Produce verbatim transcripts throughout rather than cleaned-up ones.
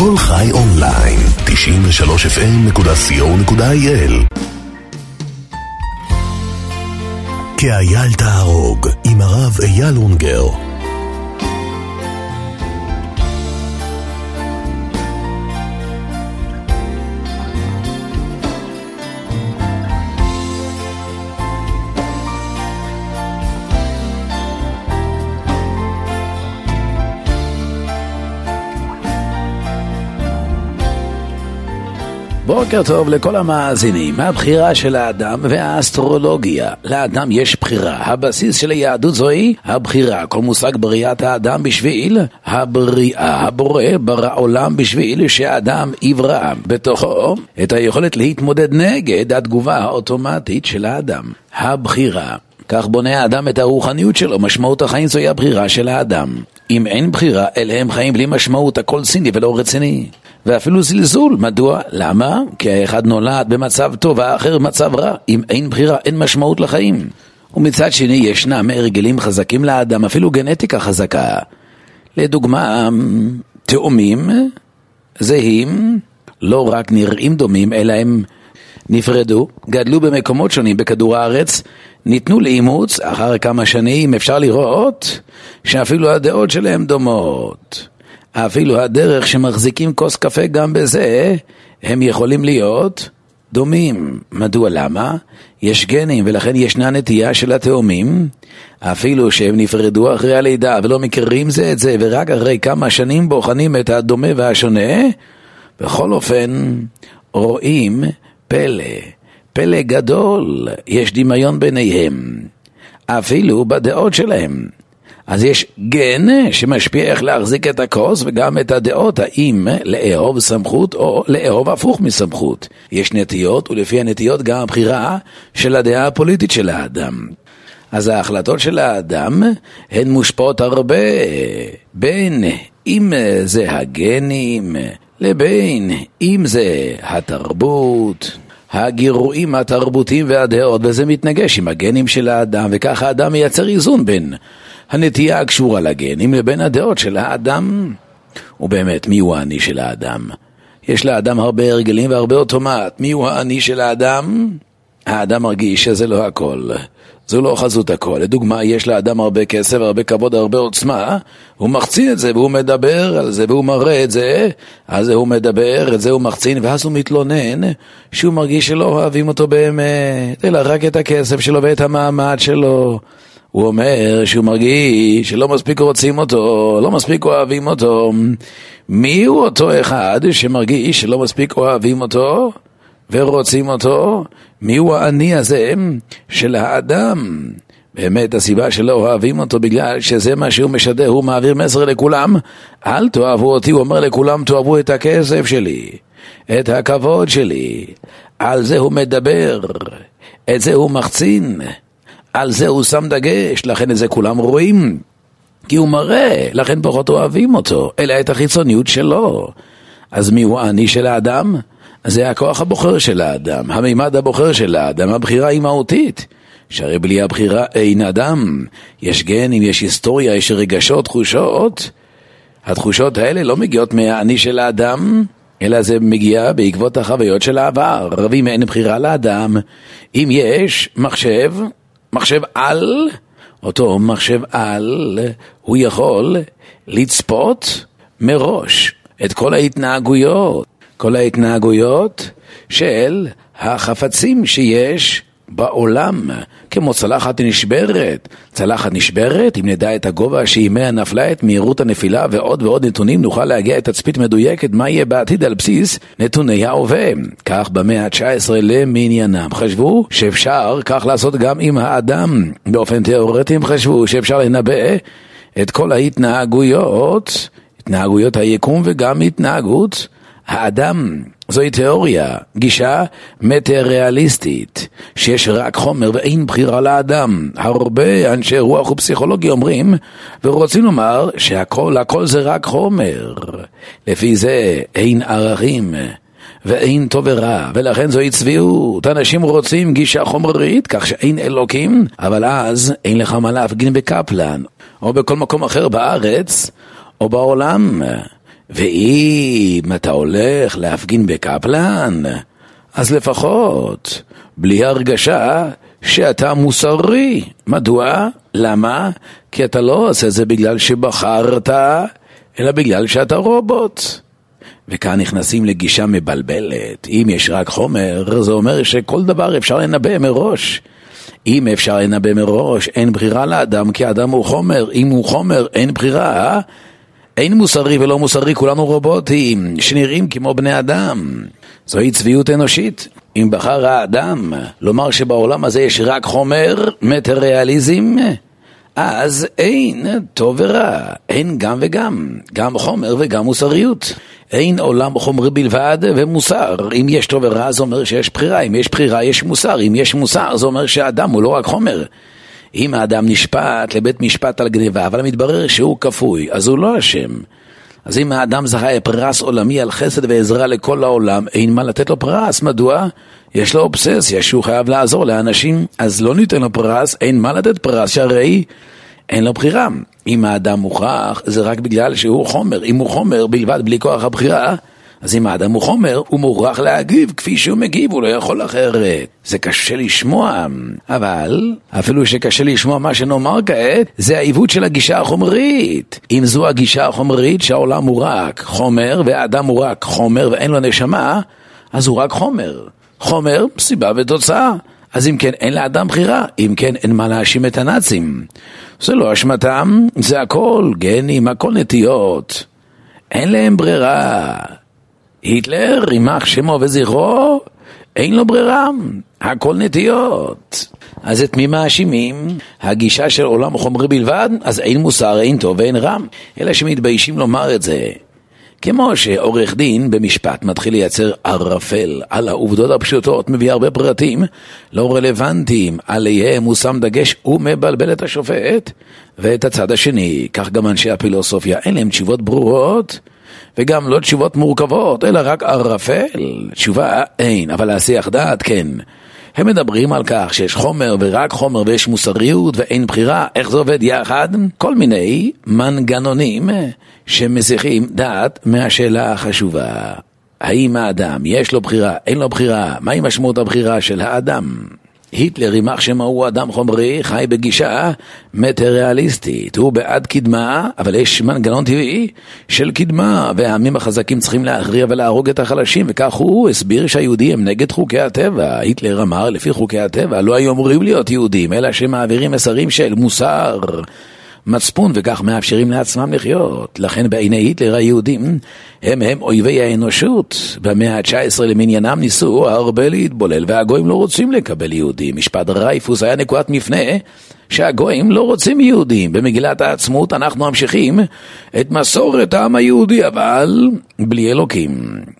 כל חי אונליין, תשעים ושלוש אף אם נקודה סי או נקודה איי אל. כאייל תהרוג, עם הרב אייל אונגר. בוקר טוב לכל המאזינים. הבחירה של האדם והאסטרולוגיה. לאדם יש בחירה. הבסיס של היהדות זוהי הבחירה. כל מושג בריאת האדם בשביל הבריאה. הבורא ברא עולם בשביל שהאדם יברא בתוכו את היכולת להתמודד נגד התגובה האוטומטית של האדם. הבחירה. כך בונה האדם את הרוחניות שלו. משמעות החיים זוהי הבחירה של האדם. אם אין בחירה, אלה הם חיים בלי משמעות, הכל ציני ולא רציני. ואפילו זלזול. מדוע? למה? כי האחד נולד במצב טוב, האחר במצב רע. אם אין בחירה, אין משמעות לחיים. ומצד שני, ישנם הרגלים חזקים לאדם, אפילו גנטיקה חזקה. לדוגמה, תאומים זהים, לא רק נראים דומים, אלא הם נפרדו, גדלו במקומות שונים בכדור הארץ, ניתנו לאימוץ, אחר כמה שנים אפשר לראות שאפילו הדעות שלהם דומות. אפילו הדרך שמחזיקים כוס קפה, גם בזה הם יכולים להיות דומים. מדוע? למה? יש גנים, ולכן ישנה נטייה של התאומים, אפילו שהם נפרדו אחרי הלידה ולא מכירים זה את זה, ורק אחרי כמה שנים בוחנים את הדומה והשונה, בכל אופן רואים פלא, פלא גדול, יש דמיון ביניהם, אפילו בדעות שלהם. אז יש גן שמשפיע איך להחזיק את הכוס וגם את הדעות, האם לאהוב סמכות או לאהוב הפוך מסמכות. יש נטיות, ולפי הנטיות גם הבחירה של הדעה הפוליטית של האדם. אז ההחלטות של האדם הן מושפעות הרבה בין אם זה הגנים לבין אם זה התרבות, הגירויים התרבותיים והדעות, וזה מתנגש עם הגנים של האדם, וככה האדם מייצר איזון בין הנטייה הקשורה לגנים לבין הדעות של האדם. ובאמת, מי הוא האני של האדם? יש לאדם הרבה הרגלים והרבה אוטומט. מי הוא האני של האדם? האדם מרגיש שזה לא הכל, זו לא חזות הכל. לדוגמה, יש לאדם הרבה כסף, הרבה כבוד, הרבה עוצמה, הוא מחצין את זה והוא מדבר על זה והוא מראה את זה, אז הוא מדבר את זה, הוא מחצין, ואז הוא מתלונן שהוא מרגיש שלא אוהבים אותו באמת, אלא רק את הכסף שלו ואת המעמד שלו. הוא אומר שהוא מרגיש שלא מספיק רוצים אותו, לא מספיק אוהבים אותו. מי הוא אותו אחד שמרגיש שלא מספיק אוהבים אותו ורוצים אותו? מי הוא האני הזה של האדם? באמת הסיבה שלא אוהבים אותו בגלל שזה מה שהוא משדר, הוא מעביר מסר לכולם, אל תאהבו אותי. הוא אומר לכולם, תאהבו את הכסף שלי, את הכבוד שלי. על זה הוא מדבר, את זה הוא מחצין, על זה הוא שם דגש, לכן את זה כולם רואים, כי הוא מראה, לכן פחות אוהבים אותו, אלא את החיצוניות שלו. אז מי הוא האני של האדם? זה הכוח הבוחר של האדם, המימד הבוחר של האדם, הבחירה היא מהותית. שהרי בלי הבחירה אין אדם. יש גנים, יש היסטוריה, יש רגשות, תחושות. התחושות האלה לא מגיעות מהאני של האדם, אלא זה מגיע בעקבות החוויות של העבר. ואם אין בחירה לאדם, אם יש מחשב, מחשב על, אותו מחשב על, הוא יכול לצפות מראש את כל ההתנהגויות, כל ההתנהגויות של החפצים שיש בעולם, כמו צלחת נשברת. צלחת נשברת, אם נדע את הגובה שהימיה נפלה, את מהירות הנפילה ועוד ועוד נתונים, נוכל להגיע את תצפית מדויקת מה יהיה בעתיד על בסיס נתוני ההווה. כך במאה ה-תשע עשרה למניינם חשבו שאפשר כך לעשות גם עם האדם. באופן תיאורטי הם חשבו שאפשר לנבא את כל ההתנהגויות, התנהגויות היקום וגם התנהגות האדם. זוהי תיאוריה, גישה מטריאליסטית, שיש רק חומר ואין בחירה לאדם. הרבה אנשי רוח ופסיכולוגיה אומרים ורוצים לומר שהכל, הכל זה רק חומר. לפי זה אין ערכים ואין טוב ורע, ולכן זוהי צביעות. אנשים רוצים גישה חומרית, כך שאין אלוקים, אבל אז אין לך מה להפגין בקפלן, או בכל מקום אחר בארץ, או בעולם. ואם אתה הולך להפגין בקפלן, אז לפחות בלי הרגשה שאתה מוסרי. מדוע? למה? כי אתה לא עושה זה בגלל שבחרת, אלא בגלל שאתה רובוט. וכאן נכנסים לגישה מבלבלת. אם יש רק חומר, זה אומר שכל דבר אפשר לנבא מראש. אם אפשר לנבא מראש, אין בחירה לאדם, כי האדם הוא חומר. אם הוא חומר, אין בחירה. אין מוסרי ולא מוסרי, כולנו רובוטים, שנראים כמו בני אדם. זוהי צביעות אנושית. אם בחר האדם לומר שבעולם הזה יש רק חומר, מטריאליזם, אז אין טוב ורע, אין גם וגם, גם חומר וגם מוסריות. אין עולם חומרי בלבד ומוסר. אם יש טוב ורע, זה אומר שיש בחירה. אם יש בחירה, יש מוסר. אם יש מוסר, זה אומר שהאדם הוא לא רק חומר. אם האדם נשפט לבית משפט על גניבה, אבל מתברר שהוא כפוי, אז הוא לא אשם. אז אם האדם זכה פרס עולמי על חסד ועזרה לכל העולם, אין מה לתת לו פרס. מדוע? יש לו אובססיה שהוא חייב לעזור לאנשים, אז לא ניתן לו פרס, אין מה לתת פרס, שהרי אין לו בחירה. אם האדם מוכרח, זה רק בגלל שהוא חומר. אם הוא חומר בלבד בלי כוח הבחירה, אז אם האדם הוא חומר, הוא מוכרח להגיב כפי שהוא מגיב, הוא לא יכול אחרת. זה קשה לשמוע, אבל אפילו שקשה לשמוע מה שנאמר כעת, זה העיוות של הגישה החומרית. אם זו הגישה החומרית שהעולם הוא רק חומר, והאדם הוא רק חומר ואין לו נשמה, אז הוא רק חומר. חומר, סיבה ותוצאה. אז אם כן, אין לאדם בחירה. אם כן, אין מה להאשים את הנאצים. זה לא אשמתם, זה הכל גנים, הכל נטיות. אין להם ברירה. היטלר, יימח שמו וזכרו, אין לו ברירה, הכל נטיות. אז את מי מאשימים? הגישה של עולם חומרי בלבד, אז אין מוסר, אין טוב ואין רע. אלא שמתביישים לומר את זה. כמו שעורך דין במשפט מתחיל לייצר ערפל על העובדות הפשוטות, מביא הרבה פרטים לא רלוונטיים, עליהם הוא שם דגש ומבלבל את השופט ואת הצד השני. כך גם אנשי הפילוסופיה, אין להם תשובות ברורות, וגם לא תשובות מורכבות, אלא רק ערפל. תשובה אין, אבל להסיח דעת כן. הם מדברים על כך שיש חומר ורק חומר ויש מוסריות ואין בחירה. איך זה עובד יחד? כל מיני מנגנונים שמסיחים דעת מהשאלה החשובה. האם האדם יש לו בחירה, אין לו בחירה? מהי משמעות הבחירה של האדם? היטלר, יימח שמו, הוא אדם חומרי, חי בגישה מטריאליסטית. הוא בעד קדמה, אבל יש מנגנון טבעי של קדמה, והעמים החזקים צריכים להכריע ולהרוג את החלשים, וכך הוא הסביר שהיהודים הם נגד חוקי הטבע. היטלר אמר, לפי חוקי הטבע לא היו אמורים להיות יהודים, אלא שמעבירים מסרים של מוסר, מצפון, וכך מאפשרים לעצמם לחיות. לכן בעיני היטלר היהודים הם הם אויבי האנושות. במאה ה-תשע עשרה למניינם ניסו הרבה להתבולל, והגויים לא רוצים לקבל יהודים. משפט רייפוס היה נקודת מפנה שהגויים לא רוצים יהודים. במגילת העצמאות אנחנו ממשיכים את מסורת העם היהודי, אבל בלי אלוקים.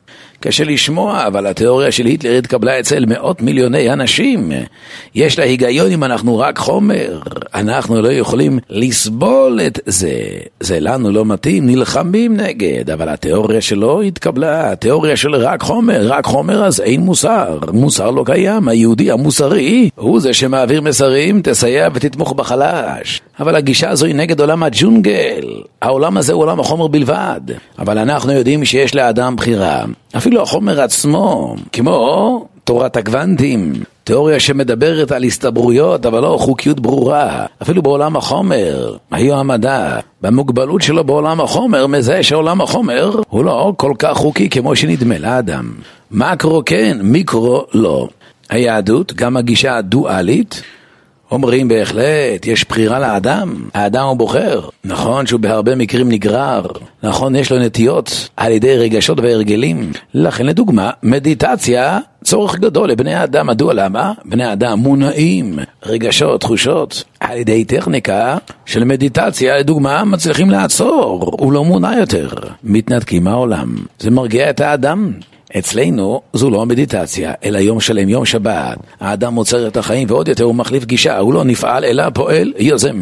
קשה לשמוע, אבל התיאוריה של היטלר התקבלה אצל מאות מיליוני אנשים. יש לה היגיון אם אנחנו רק חומר. אנחנו לא יכולים לסבול את זה. זה לנו לא מתאים, נלחמים נגד. אבל התיאוריה שלו התקבלה. התיאוריה של רק חומר. רק חומר אז אין מוסר. מוסר לא קיים. היהודי המוסרי הוא זה שמעביר מסרים, תסייע ותתמוך בחלש. אבל הגישה הזו היא נגד עולם הג'ונגל. העולם הזה הוא עולם החומר בלבד. אבל אנחנו יודעים שיש לאדם בחירה. אפילו החומר עצמו, כמו תורת הקוונטים, תיאוריה שמדברת על הסתברויות, אבל לא חוקיות ברורה. אפילו בעולם החומר, היו המדע, במוגבלות שלו בעולם החומר, מזה שעולם החומר הוא לא כל כך חוקי כמו שנדמה לאדם. מקרו כן, מיקרו לא. היהדות, גם הגישה הדואלית, אומרים בהחלט, יש בחירה לאדם, האדם הוא בוחר. נכון שהוא בהרבה מקרים נגרר, נכון יש לו נטיות על ידי רגשות והרגלים. לכן לדוגמה, מדיטציה, צורך גדול לבני האדם. מדוע? למה? בני האדם מונעים רגשות, תחושות. על ידי טכניקה של מדיטציה, לדוגמה, מצליחים לעצור, הוא לא מונע יותר. מתנתקים מהעולם. זה מרגיע את האדם. אצלנו זו לא המדיטציה, אלא יום שלם, יום שבת. האדם מוצר את החיים ועוד יותר הוא מחליף גישה, הוא לא נפעל אלא פועל יוזם.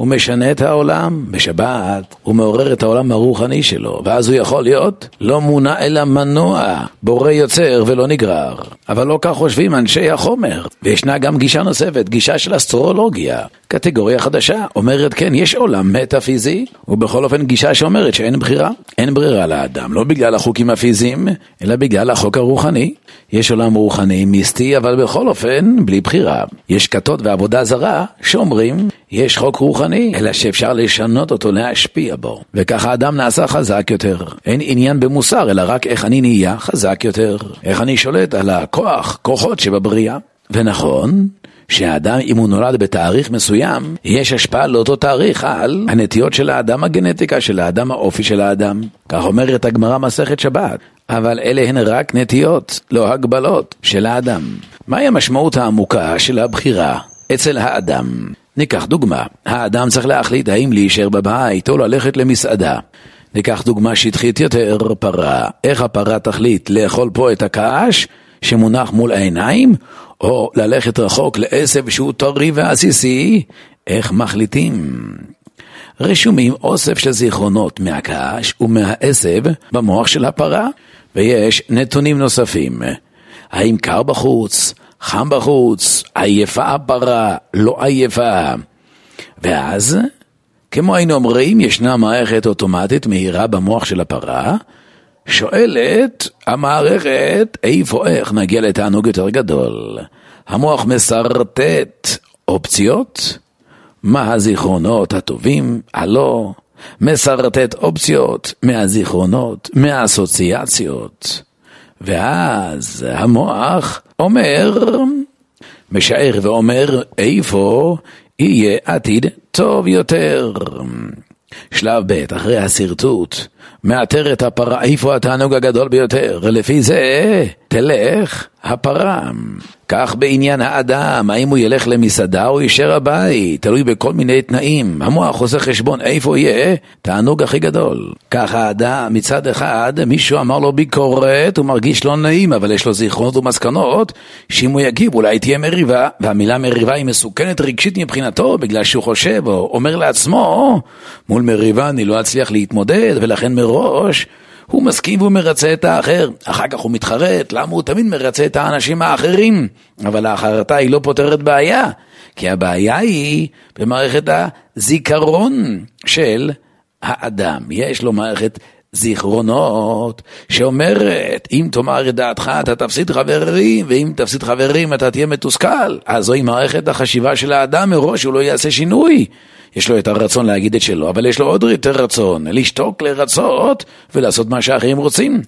הוא משנה את העולם. בשבת הוא מעורר את העולם הרוחני שלו, ואז הוא יכול להיות לא מונע אלא מנוע, בורא יוצר ולא נגרר. אבל לא כך חושבים אנשי החומר. וישנה גם גישה נוספת, גישה של אסטרולוגיה, קטגוריה חדשה, אומרת כן, יש עולם מטאפיזי, ובכל אופן גישה שאומרת שאין בחירה, אין ברירה לאדם, לא בגלל החוקים הפיזיים, אלא בגלל החוק הרוחני. יש עולם רוחני מיסטי, אבל בכל אופן בלי בחירה. יש כתות ועבודה זרה שאומרים יש חוק רוחני, אלא שאפשר לשנות אותו, להשפיע בו, וככה האדם נעשה חזק יותר. אין עניין במוסר, אלא רק איך אני נהיה חזק יותר, איך אני שולט על הכוח, כוחות שבבריאה. ונכון שהאדם, אם הוא נולד בתאריך מסוים, יש השפעה לאותו תאריך על הנטיות של האדם, הגנטיקה של האדם, האופי של האדם. כך אומרת הגמרא מסכת שבת. אבל אלה הן רק נטיות, לא הגבלות של האדם. מהי המשמעות העמוקה של הבחירה אצל האדם? ניקח דוגמה. האדם צריך להחליט האם להישאר בבית או ללכת למסעדה. ניקח דוגמה שטחית יותר, פרה. איך הפרה תחליט? לאכול פה את הקש שמונח מול העיניים, או ללכת רחוק לעשב שהוא טרי ועסיסי? איך מחליטים? רשומים אוסף של זיכרונות מהקש ומהעשב במוח של הפרה, ויש נתונים נוספים. האם קר בחוץ, חם בחוץ, עייפה הפרה, לא עייפה. ואז, כמו היינו אומרים, ישנה מערכת אוטומטית מהירה במוח של הפרה, שואלת המערכת איפה, איך נגיע לתענוג יותר גדול. המוח מסרטט אופציות, מה הזיכרונות הטובים, הלא, מסרטט אופציות מהזיכרונות, מהאסוציאציות. ואז המוח אומר, משער ואומר איפה יהיה עתיד טוב יותר. שלב ב', אחרי הסרטוט, מאתר את הפרה איפה התענוג הגדול ביותר, לפי זה תלך הפרה. כך בעניין האדם, האם הוא ילך למסעדה או יישאר הבית, תלוי בכל מיני תנאים. המוח עושה חשבון איפה יהיה תענוג הכי גדול. כך האדם, מצד אחד מישהו אמר לו ביקורת, הוא מרגיש לא נעים, אבל יש לו זיכרונות ומסקנות שאם הוא יגיב אולי תהיה מריבה, והמילה מריבה היא מסוכנת רגשית מבחינתו, בגלל שהוא חושב או אומר לעצמו מול מריבה אני לא אצליח להתמודד, ולכן מראש הוא מסכים והוא מרצה את האחר. אחר כך הוא מתחרט, למה הוא תמיד מרצה את האנשים האחרים? אבל האחרתה היא לא פותרת בעיה, כי הבעיה היא במערכת הזיכרון של האדם. יש לו מערכת זיכרונות שאומרת, אם תאמר את דעתך אתה תפסיד חברים, ואם תפסיד חברים אתה תהיה מתוסכל. אז זוהי מערכת החשיבה של האדם מראש, הוא לא יעשה שינוי. יש לו את הרצון להגיד את שלו, אבל יש לו עוד יותר רצון, לשתוק, לרצות ולעשות מה שאחרים רוצים.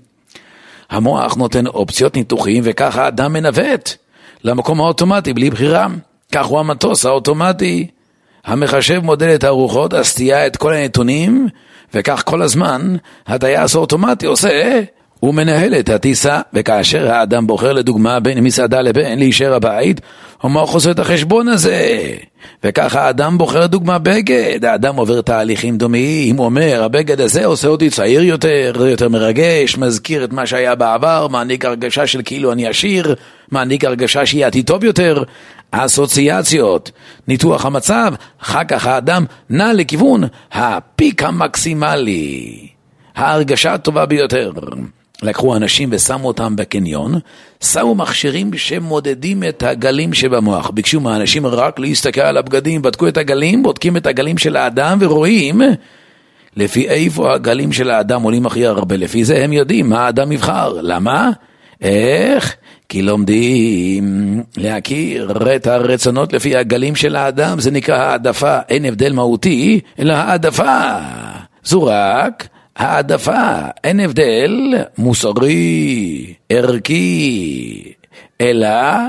המוח נותן אופציות ניתוחים, וככה האדם מנווט למקום האוטומטי בלי בחירה. כך הוא המטוס האוטומטי, המחשב מודד את הרוחות, הסטייה את כל הנתונים, וכך כל הזמן הטייס האוטומטי עושה, הוא מנהל את הטיסה. וכאשר האדם בוחר לדוגמה בין מסעדה לבין להישאר הבית, המוח עושה את החשבון הזה. וככה האדם בוחר דוגמה בגד, האדם עובר תהליכים דומים, הוא אומר הבגד הזה עושה אותי צעיר יותר, יותר מרגש, מזכיר את מה שהיה בעבר, מעניק הרגשה של כאילו אני עשיר, מעניק הרגשה שיהיה עתיד טוב יותר. אסוציאציות, ניתוח המצב, אחר כך האדם נע לכיוון הפיק המקסימלי, ההרגשה הטובה ביותר. לקחו אנשים ושמו אותם בקניון, שמו מכשירים שמודדים את הגלים שבמוח, ביקשו מהאנשים רק להסתכל על הבגדים, בדקו את הגלים, בודקים את הגלים של האדם ורואים לפי איפה הגלים של האדם עולים הכי הרבה, לפי זה הם יודעים מה האדם יבחר. למה? איך? כי לומדים להכיר את הרצונות לפי הגלים של האדם, זה נקרא העדפה. אין הבדל מהותי אלא העדפה, זו רק העדפה, אין הבדל מוסרי, ערכי, אלא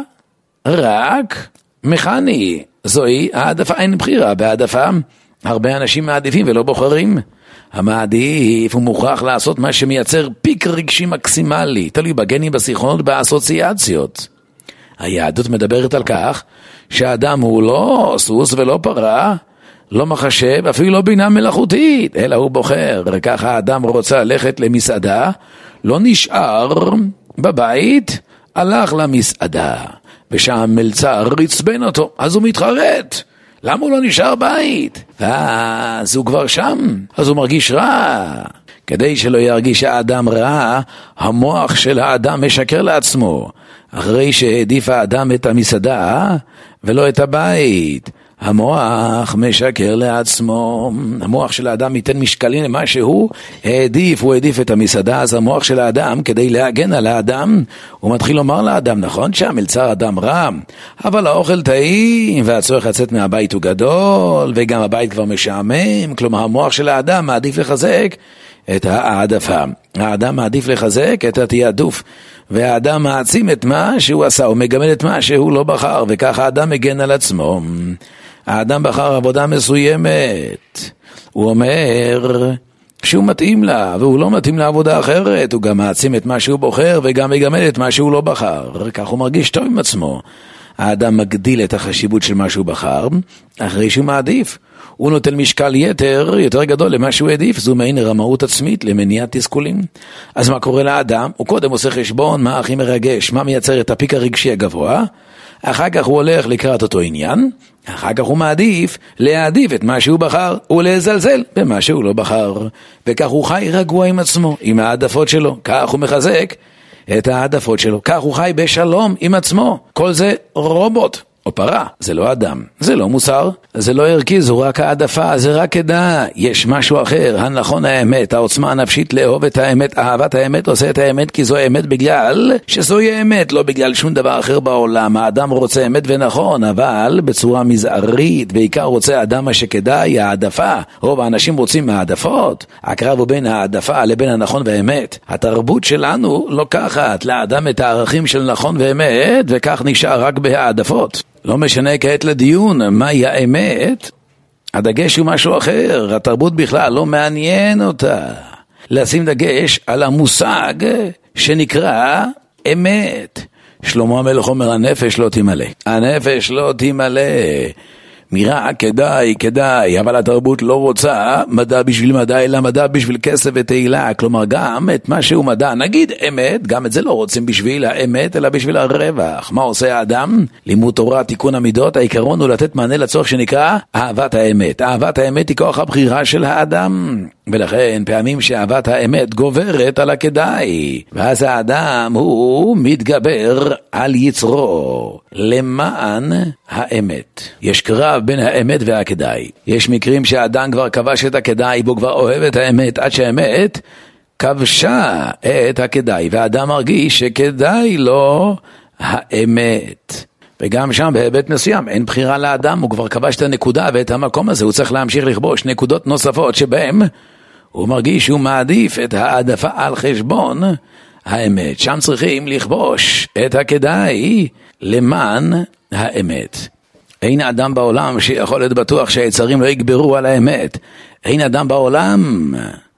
רק מכני. זוהי העדפה, אין בחירה בהעדפה. הרבה אנשים מעדיפים ולא בוחרים. המעדיף הוא מוכרח לעשות מה שמייצר פיק רגשי מקסימלי, תלוי בגנים, בזיכרונות, באסוציאציות. היהדות מדברת על כך שהאדם הוא לא סוס ולא פרה, לא מחשב, אפילו לא בינה מלאכותית, אלא הוא בוחר. וככה האדם רוצה ללכת למסעדה, לא נשאר בבית, הלך למסעדה, ושם מלצר רצבן אותו, אז הוא מתחרט. למה הוא לא נשאר בית? ואז הוא כבר שם, אז הוא מרגיש רע. כדי שלא ירגיש האדם רע, המוח של האדם משקר לעצמו. אחרי שהעדיף האדם את המסעדה ולא את הבית, המוח משקר לעצמו. המוח של האדם ייתן משקלים למה שהוא העדיף, הוא העדיף את המסעדה, אז המוח של האדם כדי להגן על האדם, הוא מתחיל לומר לאדם, נכון שהמלצר אדם רע, אבל האוכל טעים והצורך לצאת מהבית הוא גדול וגם הבית כבר משעמם. כלומר המוח של האדם מעדיף לחזק את העדפה, האדם מעדיף לחזק את התיעדוף, והאדם מעצים את מה שהוא עשה, הוא מגמד את מה שהוא לא בחר, וכך האדם מגן על עצמו. האדם בחר עבודה מסוימת, הוא אומר שהוא מתאים לה, והוא לא מתאים לעבודה אחרת, הוא גם מעצים את מה שהוא בוחר, וגם מגמד את מה שהוא לא בחר, כך הוא מרגיש טוב עם עצמו. האדם מגדיל את החשיבות של מה שהוא בחר, אחרי שהוא מעדיף. הוא נותן משקל יתר יותר גדול למה שהוא העדיף, זו מעין רמאות עצמית למניעת תסכולים. אז מה קורה לאדם? הוא קודם עושה חשבון מה הכי מרגש, מה מייצר את הפיק הרגשי הגבוה, אחר כך הוא הולך לקראת אותו עניין, אחר כך הוא מעדיף להעדיף את מה שהוא בחר ולזלזל במה שהוא לא בחר, וכך הוא חי רגוע עם עצמו, עם העדפות שלו, כך הוא מחזק את העדפות שלו, כך הוא חי בשלום עם עצמו. כל זה רובוט או פרה, זה לא אדם, זה לא מוסר, זה לא ערכי, זו רק העדפה, זה רק כדאי. יש משהו אחר, הנכון האמת, העוצמה הנפשית לאהוב את האמת, אהבת האמת עושה את האמת כי זו האמת בגלל שזוהי האמת, לא בגלל שום דבר אחר בעולם. האדם רוצה אמת ונכון, אבל בצורה מזערית, בעיקר רוצה האדם מה שכדאי, העדפה. רוב האנשים רוצים העדפות, הקרב הוא בין העדפה לבין הנכון והאמת. התרבות שלנו לוקחת לאדם את הערכים של נכון ואמת, וכך נשאר רק בהעדפות. לא משנה כעת לדיון מהי האמת, הדגש הוא משהו אחר. התרבות בכלל לא מעניין אותה לשים דגש על המושג שנקרא אמת. שלמה המלך אומר, הנפש לא תמלא, הנפש לא תמלא. מירה כדאי, כדאי, אבל התרבות לא רוצה מדע בשביל מדע, אלא מדע בשביל כסף ותהילה. כלומר גם את מה שהוא מדע, נגיד אמת, גם את זה לא רוצים בשביל האמת, אלא בשביל הרווח. מה עושה האדם? לימוד תורה, תיקון המידות. העיקרון הוא לתת מענה לצורך שנקרא אהבת האמת. אהבת האמת היא כוח הבחירה של האדם, ולכן פעמים שאהבת האמת גוברת על הכדאי, ואז האדם הוא מתגבר על יצרו למען האמת. יש קרב בין האמת והכדאי. יש מקרים שהאדם כבר כבש את הכדאי, בו כבר אוהב את האמת, עד שהאמת כבשה את הכדאי, והאדם מרגיש שכדאי לו האמת. וגם שם בהיבט מסוים אין בחירה לאדם, הוא כבר כבש את הנקודה ואת המקום הזה, הוא צריך להמשיך לכבוש נקודות נוספות שבהם הוא מרגיש שהוא מעדיף את העדפה על חשבון האמת. שם צריכים לכבוש את הכדאי למען האמת. אין אדם בעולם שיכול להיות בטוח שהיצרים לא יגברו על האמת. אין אדם בעולם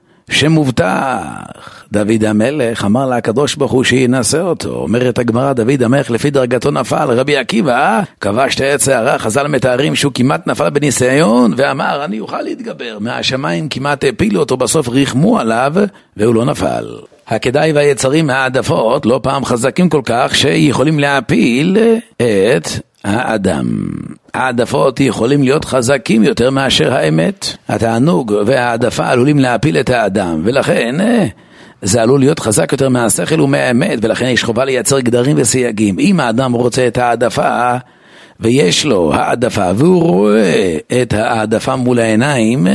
שמובטח. דוד המלך אמר לה הקדוש ברוך הוא שינסה אותו. אומרת הגמרא, דוד המלך לפי דרגתו נפל. רבי עקיבא כבש את העץ הערה, חז"ל מתארים שהוא כמעט נפל בניסיון ואמר אני אוכל להתגבר. מהשמיים כמעט הפילו אותו, בסוף ריחמו עליו והוא לא נפל. הכדאי והיצרים מהעדפות לא פעם חזקים כל כך שיכולים להפיל את האדם. העדפות יכולים להיות חזקים יותר מאשר האמת. התענוג והעדפה עלולים להפיל את האדם, ולכן זה עלול להיות חזק יותר מהשכל ומהאמת, ולכן יש חובה לייצר גדרים וסייגים. אם האדם רוצה את העדפה ויש לו העדפה והוא רואה את העדפה מול העיניים,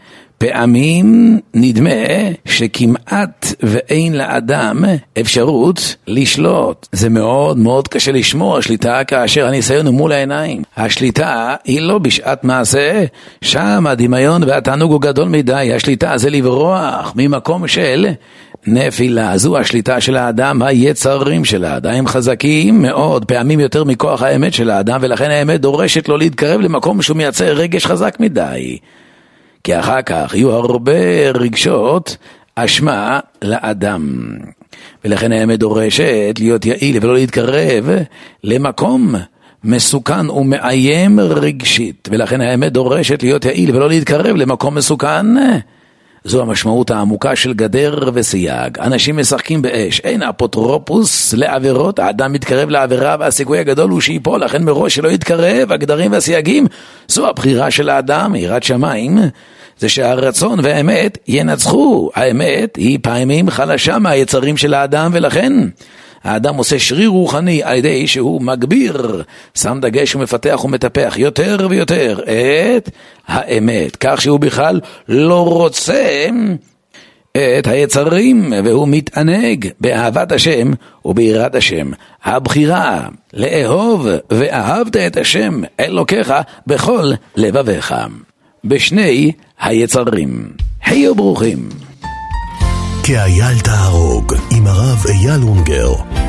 פעמים נדמה שכמעט ואין לאדם אפשרות לשלוט. זה מאוד מאוד קשה לשמור השליטה כאשר הניסיון הוא מול העיניים. השליטה היא לא בשעת מעשה, שם הדמיון והתענוג הוא גדול מדי. השליטה זה לברוח ממקום של נפילה. זו השליטה של האדם, היצרים של האדם הם חזקים מאוד, פעמים יותר מכוח האמת של האדם, ולכן האמת דורשת לו להתקרב למקום שהוא מייצר רגש חזק מדי. כי אחר כך יהיו הרבה רגשות אשמה לאדם, ולכן האמת דורשת להיות יעיל ולא להתקרב למקום מסוכן ומאיים רגשית, ולכן האמת דורשת להיות יעיל ולא להתקרב למקום מסוכן זו המשמעות העמוקה של גדר וסייג. אנשים משחקים באש, אין אפוטרופוס לעבירות, האדם מתקרב לעבירה והסיכוי הגדול הוא שיפול, לכן מראש שלא יתקרב, הגדרים והסייגים. זו הבחירה של האדם, יראת שמיים, זה שהרצון והאמת ינצחו. האמת היא פעמים חלשה מהיצרים של האדם, ולכן האדם עושה שריר רוחני על ידי שהוא מגביר, שם דגש ומפתח ומטפח יותר ויותר את האמת, כך שהוא בכלל לא רוצה את היצרים, והוא מתענג באהבת השם וביראת השם. הבחירה לאהוב ואהבת את השם אלוקיך בכל לבביך, בשני היצרים. היו ברוכים. כאייל תהרוג עם הרב אייל אונגר.